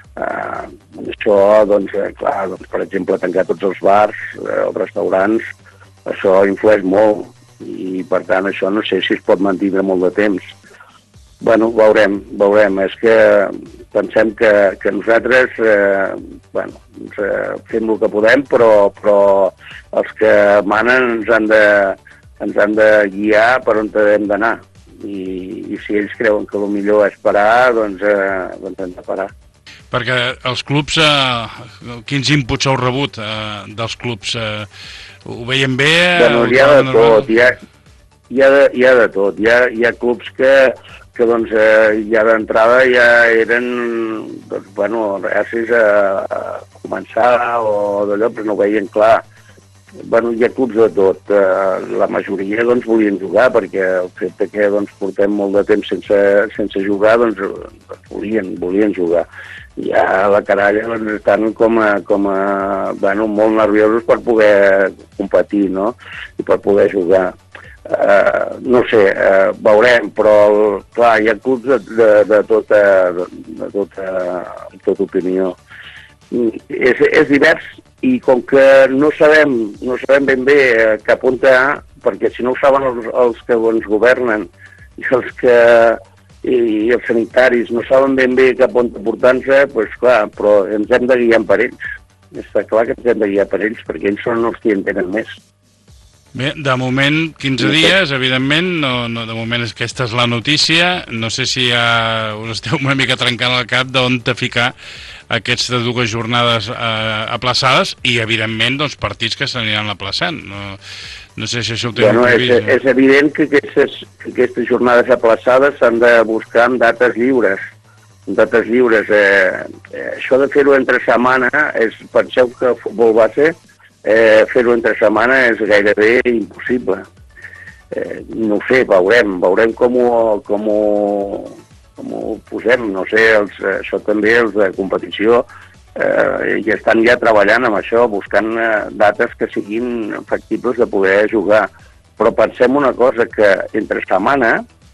Uh, això, doncs, eh, clar, doncs, per exemple, tancar tots els bars, eh, els restaurants, això influeix molt i, per tant, això no sé si es pot mantenir molt de temps. Bueno, veurem, veurem. És que pensem que, que nosaltres, eh, bueno, doncs, eh, fem el que podem, però, però els que manen ens han de, ens han de guiar per on hem d'anar. I, i si ells creuen que el millor és parar, doncs, eh, doncs hem de parar. Perquè els clubs, eh, quins inputs heu rebut eh, dels clubs? Eh, ho veien bé? Bueno, hi ha de tot, hi ha, hi ha, de, hi ha de tot. Hi ha, hi ha clubs que, que doncs, eh, ja d'entrada ja eren, doncs, bueno, gràcies a, a començar o d'allò, però no ho veien clar. bueno, hi ha clubs de tot. Uh, la majoria doncs, volien jugar, perquè el fet de que doncs, portem molt de temps sense, sense jugar, doncs, volien, volien jugar. Ja la caralla doncs, estan com a, com a, bueno, molt nerviosos per poder competir, no? I per poder jugar. Uh, no sé, uh, veurem, però clar, hi ha clubs de, de, de, tota, de tota, tota opinió. És, és divers i com que no sabem, no sabem ben bé cap on anar, perquè si no ho saben els, els que ens governen i els, que, i, i els sanitaris no saben ben bé cap on portar-se, doncs clar, però ens hem de guiar per ells. Està clar que ens hem de guiar per ells, perquè ells són els que en tenen més. Bé, de moment, quinze dies, evidentment, no, no, de moment aquesta és la notícia. No sé si ja us esteu una mica trencant el cap d'on te ficar aquestes dues jornades eh, aplaçades i, evidentment, doncs, partits que s'aniran aplaçant. No, no sé si això ho teniu bueno, previst. És, és evident que aquestes, que aquestes jornades aplaçades s'han de buscar amb dates lliures. Amb dates lliures. Eh, eh, això de fer-ho entre setmana, és, penseu que el futbol base, eh, fer-ho entre setmana és gairebé impossible. Eh, no ho sé, veurem, veurem com ho, com ho, com ho posem, no sé, els, això també els de competició eh, ja estan ja treballant amb això, buscant eh, dates que siguin factibles de poder jugar. Però pensem una cosa, que entre setmana,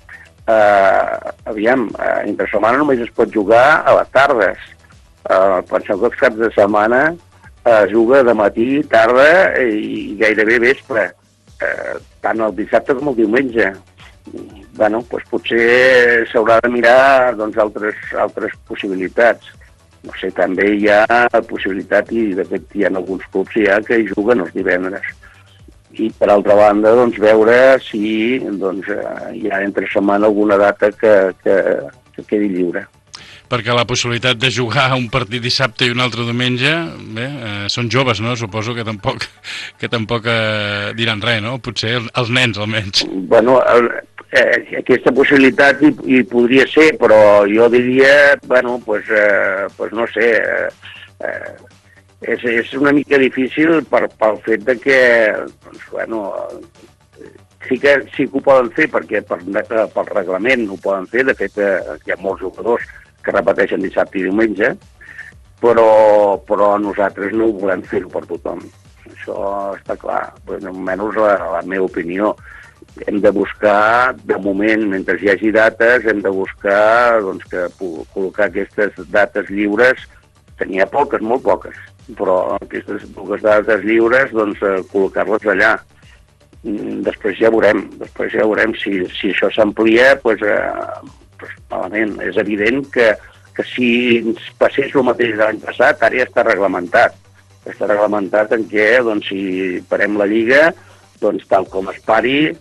eh, aviam, eh, entre setmana només es pot jugar a les tardes. Eh, penseu que els caps de setmana es juga de matí, tarda i gairebé vespre, eh, tant el dissabte com el diumenge. Bueno, doncs potser s'haurà de mirar doncs, altres, altres possibilitats. No sé, també hi ha possibilitat, i de fet hi ha alguns clubs ja que hi juguen els divendres. I per altra banda, doncs, veure si doncs, hi ha entre setmana alguna data que, que, que quedi lliure. Perquè la possibilitat de jugar un partit dissabte i un altre diumenge, bé, eh, són joves, no? Suposo que tampoc, que tampoc eh, diran res, no? Potser els, els nens, almenys. Bueno, el, eh, aquesta possibilitat hi, hi podria ser, però jo diria, bueno, pues, eh, pues no sé, eh, eh, és, és una mica difícil per, pel fet de que, doncs, bueno, sí que, sí que ho poden fer, perquè per, pel reglament ho poden fer, de fet eh, hi ha molts jugadors que repeteixen dissabte i diumenge, però, però nosaltres no ho volem fer-ho per tothom. Això està clar, almenys la, la meva opinió. Hem de buscar, de moment, mentre hi hagi dates, hem de buscar doncs, que col·locar aquestes dates lliures, tenia poques, molt poques, però aquestes poques dates lliures, doncs, col·locar-les allà. Després ja veurem, després ja veurem si, si això s'amplia, doncs, eh, pues, malament. És evident que, que si ens passés el mateix de l'any passat, ara ja està reglamentat. Està reglamentat en què, doncs, si parem la Lliga, doncs, tal com es pari,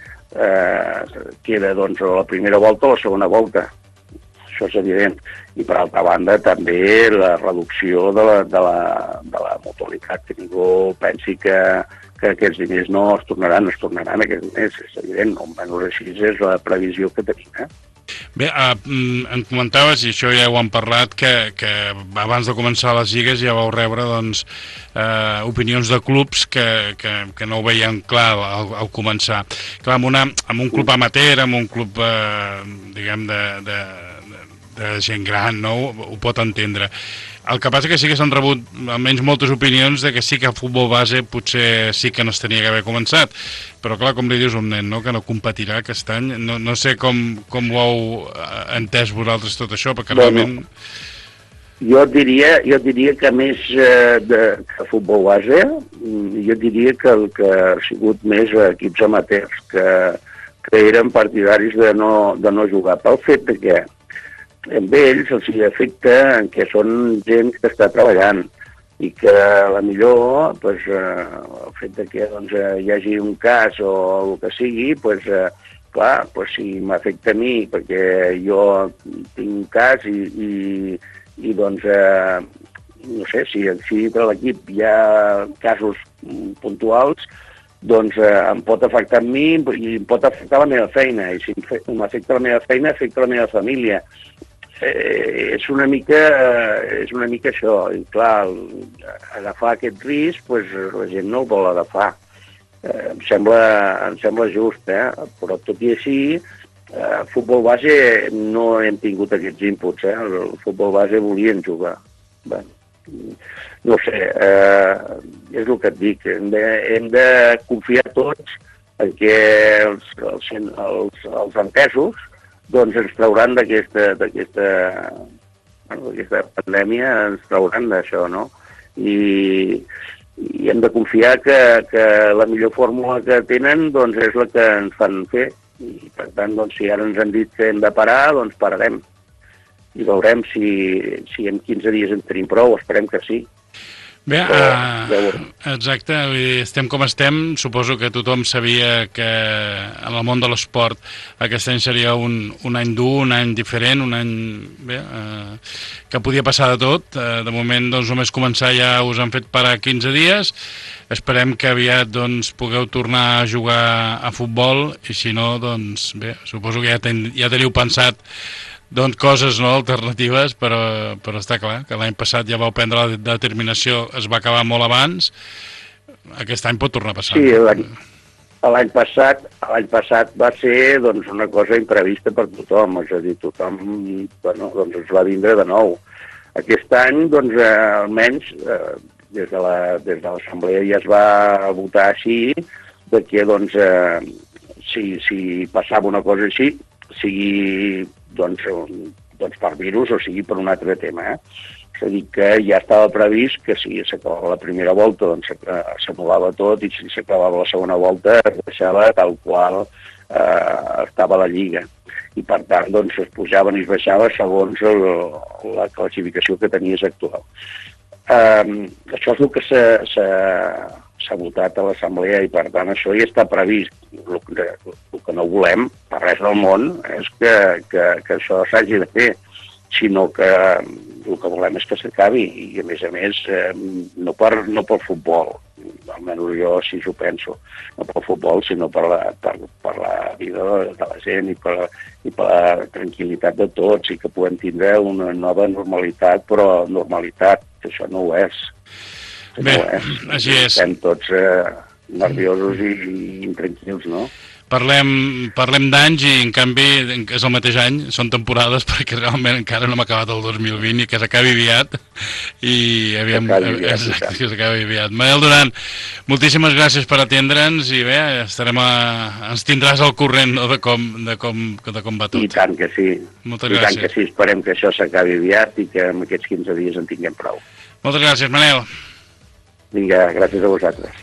eh, queda doncs, la primera volta o la segona volta. Això és evident. I, per altra banda, també la reducció de la, de la, de la mutualitat, que ningú pensi que, que aquests diners no es tornaran, es tornaran aquests diners, és evident, almenys així és la previsió que tenim, eh? Bé, eh, em comentaves, i això ja ho hem parlat, que, que abans de començar les lligues ja vau rebre doncs, eh, opinions de clubs que, que, que no ho veien clar al, al començar. Clar, amb, una, amb un club amateur, amb un club, eh, diguem, de, de, de, de gent gran, no? Ho, ho pot entendre. El que passa que sí que s'han rebut almenys moltes opinions de que sí que el futbol base potser sí que no es tenia que haver començat, però clar, com li dius un nen, no?, que no competirà aquest any, no, no sé com, com ho heu entès vosaltres tot això, perquè bueno, realment... Jo diria, jo diria que més eh, de que futbol base, jo diria que el que ha sigut més equips amateurs, que, que eren partidaris de no, de no jugar, pel fet de que amb ells els hi afecta en què són gent que està treballant i que a la millor pues, eh, el fet de que doncs, hi hagi un cas o el que sigui, pues, eh, clar, pues, si m'afecta a mi perquè jo tinc un cas i, i, i doncs, eh, no sé, si, si per l'equip hi ha casos puntuals, doncs eh, em pot afectar a mi i em pot afectar la meva feina, i si m'afecta la meva feina, afecta la meva família. Eh, és una mica eh, és una mica això, i clar, el, agafar aquest risc, pues, la gent no el vol agafar. eh, em, sembla, em sembla just, eh? Però tot i així, eh, futbol base no hem tingut aquests inputs, eh? El futbol base volien jugar. Bé, no sé, eh, és el que et dic, hem de, hem de confiar tots en què els, els, els, els entesos doncs ens trauran d'aquesta d'aquesta bueno, d'aquesta pandèmia, ens trauran d'això, no? I, i hem de confiar que, que la millor fórmula que tenen doncs és la que ens fan fer. I per tant, doncs, si ara ens han dit que hem de parar, doncs pararem. I veurem si, si en quinze dies en tenim prou, esperem que sí. Bé, uh, exacte, estem com estem, suposo que tothom sabia que en el món de l'esport aquest any seria un, un any dur, un any diferent, un any bé, uh, que podia passar de tot. Uh, de moment, doncs, només començar ja us han fet parar quinze dies, esperem que aviat doncs, pugueu tornar a jugar a futbol i si no, doncs bé, suposo que ja, ten, ja teniu pensat doncs coses no alternatives, però, però està clar que l'any passat ja vau prendre la determinació, es va acabar molt abans, aquest any pot tornar a passar. Sí, l'any passat, l'any passat va ser doncs, una cosa imprevista per tothom, és a dir, tothom bueno, doncs, es va vindre de nou. Aquest any, doncs, eh, almenys, eh, des de la, des de l'Assemblea ja es va votar així, de que doncs, eh, si, si passava una cosa així, sigui doncs, doncs per virus o sigui per un altre tema. Eh? És a dir, que ja estava previst que si s'acabava la primera volta doncs s'anul·lava tot i si s'acabava la segona volta es deixava tal qual eh, estava la Lliga. I per tant doncs, es pujaven i es baixava segons el, la classificació que tenies actual. Eh, això és el que s'ha votat a l'Assemblea i per tant això ja està previst. El que, el que no volem per res del món és que, que, que això s'hagi de fer, sinó que el que volem és que s'acabi i a més a més eh, no, per, no pel futbol, almenys jo així ho penso, no pel futbol sinó per la, per, per la vida de la gent i per, i per la tranquil·litat de tots i que puguem tindre una nova normalitat, però normalitat, que això no ho és. Bé, no és. Així és. Estem tots eh, nerviosos i, i intranquils, no? Parlem, parlem d'anys i en canvi és el mateix any, són temporades perquè realment encara no hem acabat el dos mil vint i que s'acabi aviat i aviam, exacte, que s'acabi aviat. Manel Duran, moltíssimes gràcies per atendre'ns i bé, estarem a, ens tindràs al corrent no, de, com, de, com, de com va tot. I tant que sí, moltes i gràcies. tant que sí, esperem que això s'acabi aviat i que en aquests quinze dies en tinguem prou. Moltes gràcies, Manel. Vinga, gràcies a vosaltres.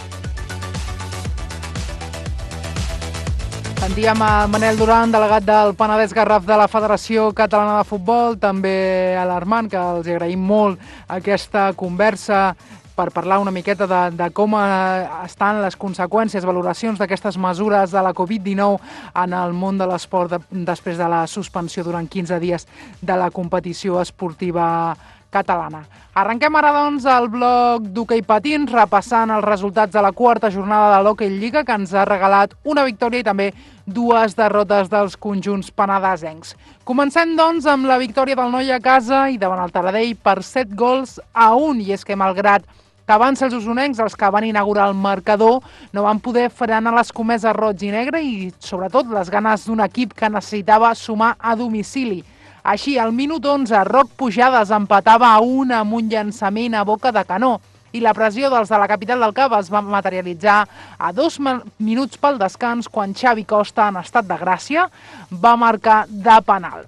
Sentíem a Manel Duran, delegat del Penedès Garraf de la Federació Catalana de Futbol, també alarmant, que els agraïm molt aquesta conversa per parlar una miqueta de, de com estan les conseqüències, valoracions d'aquestes mesures de la covid dinou en el món de l'esport de, després de la suspensió durant quinze dies de la competició esportiva catalana. Arrenquem ara, doncs, el bloc d'hoquei patins, repassant els resultats de la quarta jornada de l'Hockey Lliga, que ens ha regalat una victòria i també dues derrotes dels conjunts penedesencs. Comencem, doncs, amb la victòria del Noia a casa i davant el Taradell per set gols a un, i és que malgrat que van ser els usonencs els que van inaugurar el marcador, no van poder frenar l'escomesa roig i negre i, sobretot, les ganes d'un equip que necessitava sumar a domicili. Així, al minut onze, Roc Pujades empatava a un amb un llançament a boca de canó i la pressió dels de la capital del Cap es va materialitzar a dos minuts pel descans quan Xavi Costa, en estat de gràcia, va marcar de penal.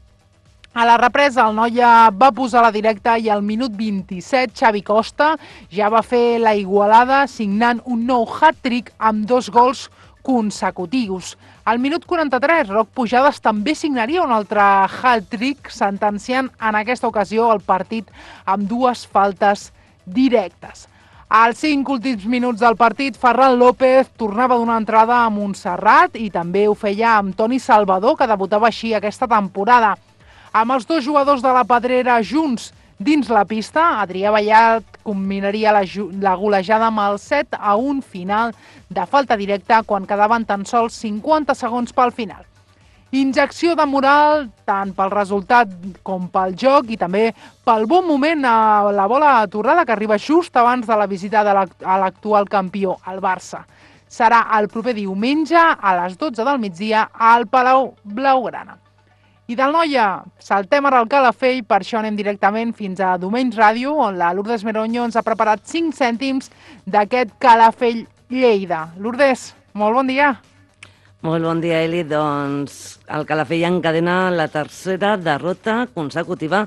A la represa, el Noia va posar la directa i al minut vint-i-set Xavi Costa ja va fer la igualada signant un nou hat-trick amb dos gols consecutius. Al minut quaranta-tres, Roc Pujades també signaria un altre hat-trick, sentenciant en aquesta ocasió el partit amb dues faltes directes. Als cinc últims minuts del partit, Ferran López tornava d'una entrada a Montserrat i també ho feia amb Toni Salvador, que debutava així aquesta temporada. Amb els dos jugadors de la Pedrera junts dins la pista, Adrià Vallat combinaria la, la golejada amb el set a un final de falta directa quan quedaven tan sols cinquanta segons pel final. Injecció de moral tant pel resultat com pel joc i també pel bon moment a la bola torrada que arriba just abans de la visita de l'actual campió, el Barça. serà el proper diumenge a les dotze del migdia al Palau Blaugrana. I del Noia saltem ara al Calafell, per això anem directament fins a Domenys Ràdio, on la Lourdes Meronyo ens ha preparat cinc cèntims d'aquest Calafell Lleida. Lourdes, molt bon dia. Molt bon dia, Eli. Doncs el Calafell encadena la tercera derrota consecutiva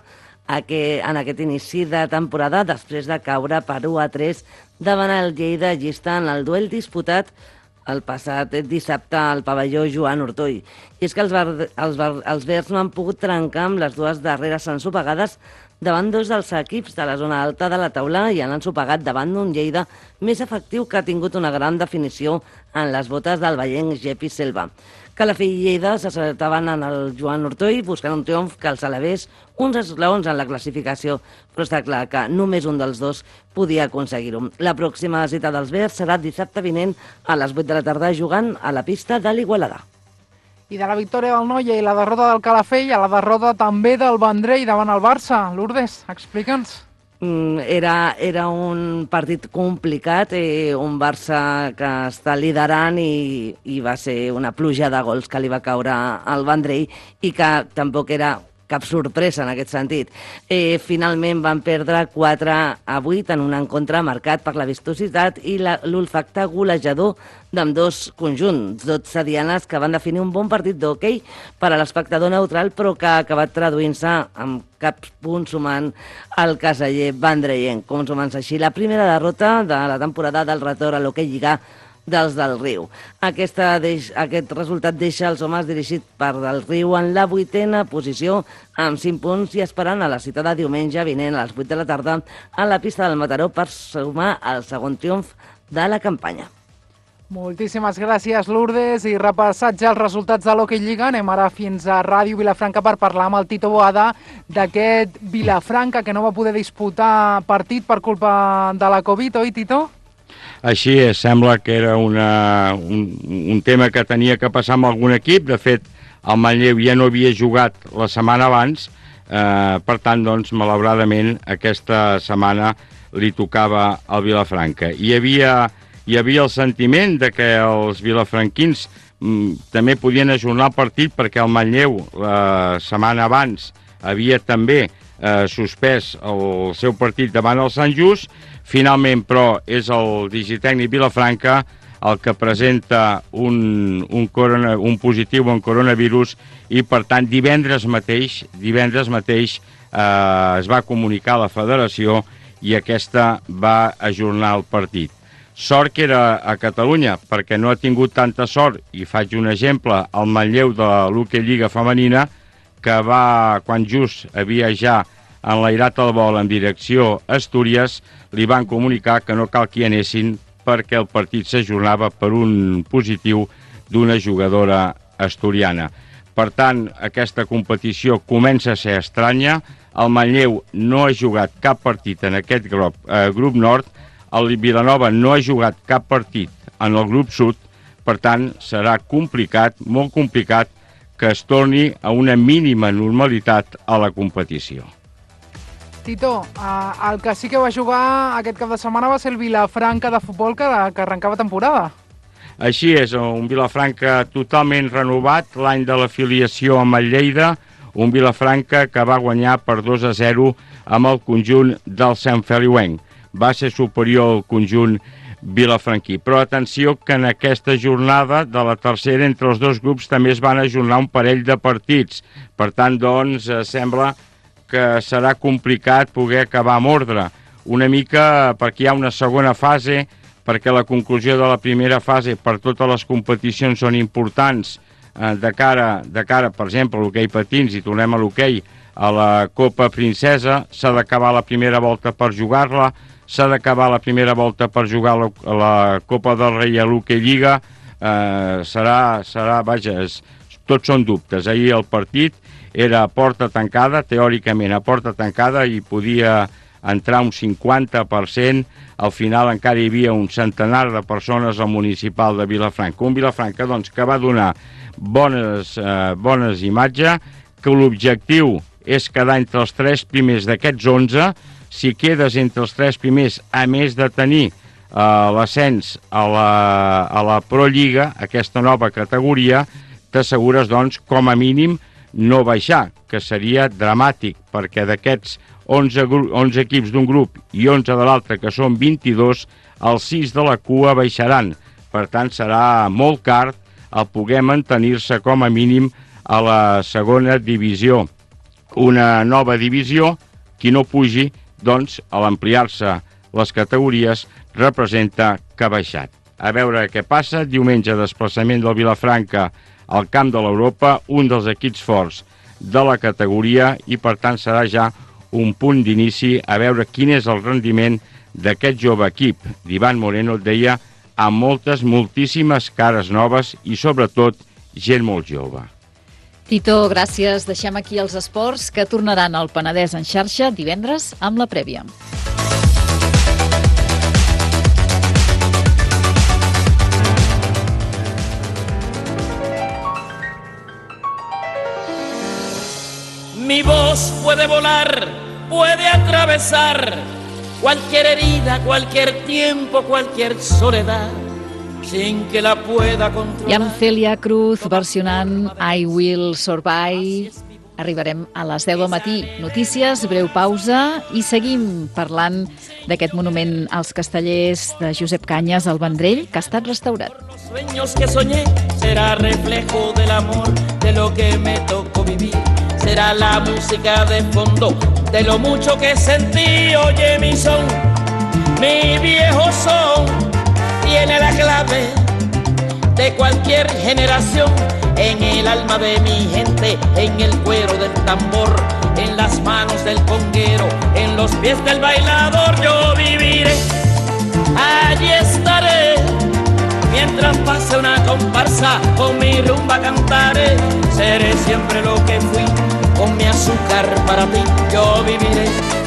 en aquest inici de temporada, després de caure per u a tres davant el Lleida llista en el duel disputat el passat dissabte al pavelló Joan Ortoll. I és que els, ver, els, ver, els verds no han pogut trencar amb les dues darreres ensopegades davant dos dels equips de la zona alta de la taula i han ensopegat davant d'un Lleida més efectiu que ha tingut una gran definició en les botes del vallenc Gepi Selva. Calafell i Lleida s'acertaven en el Joan Ortoll buscant un triomf que els elevés uns esglaons en la classificació, però està clar que només un dels dos podia aconseguir-ho. La pròxima cita dels verds serà dissabte vinent a les vuit de la tarda jugant a la pista de l'Igualada. I de la victòria del Noia i la derrota del Calafell a la derrota també del Vendrell davant el Barça. Lourdes, explica'ns. Era, era un partit complicat, eh, un Barça que està liderant i, i va ser una pluja de gols que li va caure al Vendrell i que tampoc era cap sorpresa en aquest sentit. Eh, finalment van perdre quatre a vuit en un encontre marcat per la vistositat i l'olfacte golejador d'ambdós conjunts, dotze dianes que van definir un bon partit d'hoquei per a l'espectador neutral, però que ha acabat traduint-se amb cap punt sumant al caseller vendrellenc, consumant-se així la primera derrota de la temporada del retorn a l'hoquei lligà dels del Riu. Aquesta deix, aquest resultat deixa els homes dirigits per del Riu en la vuitena posició amb cinc punts i esperant a la cita de diumenge vinent a les vuit de la tarda a la pista del Mataró per sumar el segon triomf de la campanya. Moltíssimes gràcies, Lourdes, i repassats ja els resultats de l'Hockey Lliga, anem ara fins a Ràdio Vilafranca per parlar amb el Tito Boada d'aquest Vilafranca que no va poder disputar partit per culpa de la Covid, oi, Tito? Així és, sembla que era una, un, un tema que tenia que passar amb algun equip. De fet, el Manlleu ja no havia jugat la setmana abans, eh, per tant, doncs, malauradament, aquesta setmana li tocava al Vilafranca. Hi havia, hi havia el sentiment de que els vilafranquins mm, també podien ajornar el partit perquè el Manlleu la setmana abans havia també eh, suspès el seu partit davant el Sant Just. Finalment, però, és el digitècnic Vilafranca el que presenta un, un, corona, un positiu en coronavirus i, per tant, divendres mateix, divendres mateix eh, es va comunicar a la federació i aquesta va ajornar el partit. Sort que era a Catalunya, perquè no ha tingut tanta sort, i faig un exemple, el Manlleu de l'Hockey Lliga femenina, que va, quan just havia ja enlairat el vol en direcció a Astúries, li van comunicar que no cal que hi anessin perquè el partit s'ajornava per un positiu d'una jugadora asturiana. Per tant, aquesta competició comença a ser estranya. El Manlleu no ha jugat cap partit en aquest grup, eh, grup nord, el Vilanova no ha jugat cap partit en el grup sud, per tant, serà complicat, molt complicat, que es torni a una mínima normalitat a la competició. Tito, el que sí que va jugar aquest cap de setmana va ser el Vilafranca de futbol que, que arrencava temporada. Així és, un Vilafranca totalment renovat, l'any de l'afiliació amb el Lleida, un Vilafranca que va guanyar per dos a zero amb el conjunt del Sant Feliuenc. Va ser superior al conjunt vilafranquí. Però atenció que en aquesta jornada de la tercera entre els dos grups també es van ajornar un parell de partits. Per tant, doncs, sembla que serà complicat poder acabar amb ordre. Una mica perquè hi ha una segona fase, perquè la conclusió de la primera fase per totes les competicions són importants eh, de, cara, de cara, per exemple, a l'hoquei patins, i tornem a l'hoquei, a la Copa Princesa, s'ha d'acabar la primera volta per jugar-la, s'ha d'acabar la primera volta per jugar la, la Copa del Rei a l'Hockey Lliga, eh, serà, serà, vaja, és, tots són dubtes. Ahir el partit era a porta tancada, teòricament a porta tancada, i podia entrar un cinquanta per cent. Al final encara hi havia un centenar de persones al municipal de Vilafranca. Un Vilafranca, doncs, que va donar bones, eh, bones imatges, que l'objectiu és quedar entre els tres primers d'aquests onze. Si quedes entre els tres primers, a més de tenir uh, l'ascens a la, a la Pro Lliga, aquesta nova categoria, t'assegures, doncs, com a mínim, no baixar, que seria dramàtic, perquè d'aquests onze, onze equips d'un grup i onze de l'altre, que són vint-i-dos, els sis de la cua baixaran. Per tant, serà molt car el poder mantenir-se com a mínim a la segona divisió. Una nova divisió, qui no pugi, doncs, a l'ampliar-se les categories, representa que ha baixat. A veure què passa. Diumenge, desplaçament del Vilafranca al camp de l'Europa, un dels equips forts de la categoria, i per tant serà ja un punt d'inici a veure quin és el rendiment d'aquest jove equip d'Ivan Moreno, et deia, amb moltes, moltíssimes cares noves i sobretot gent molt jove. Tito, gràcies. Deixem aquí els esports que tornaran al Penedès en xarxa divendres amb la prèvia. Mi voz puede volar, puede atravesar cualquier herida, cualquier tiempo, cualquier soledad, sin que la pueda controlar. I amb Celia Cruz versionant I Will Survive. Arribarem a les deu del matí. Notícies, breu pausa i seguim parlant d'aquest monument als Castellers de Josep Cañas al Vendrell, que ha estat restaurat. Los sueños que soñé será reflejo del amor, de lo que me tocó vivir. Será la música de fondo de lo mucho que sentí. Oye mi son, mi viejo son, tiene la clave de cualquier generación. En el alma de mi gente, en el cuero del tambor, en las manos del conguero, en los pies del bailador. Yo viviré, allí estaré, mientras pase una comparsa, con mi rumba cantaré. Seré siempre lo que fui, con mi azúcar para ti, yo viviré.